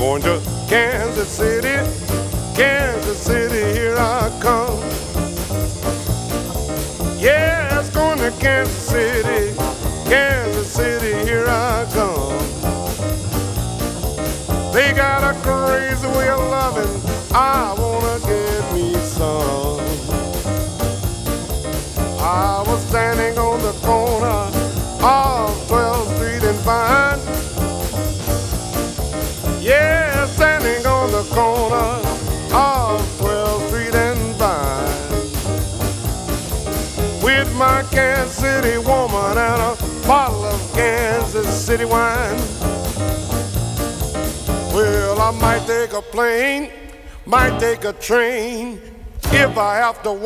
Going to Kansas City, Kansas City, here I come. Yes, going to Kansas City, Kansas City, here I come. They got a crazy way of loving, I wanna get me some. I was standing on the corner of 12th Street and Vine. Yeah, standing on the corner of 12th Street and Vine, with my Kansas City woman and a bottle of Kansas City wine. Well, I might take a plane, might take a train, if I have to walk.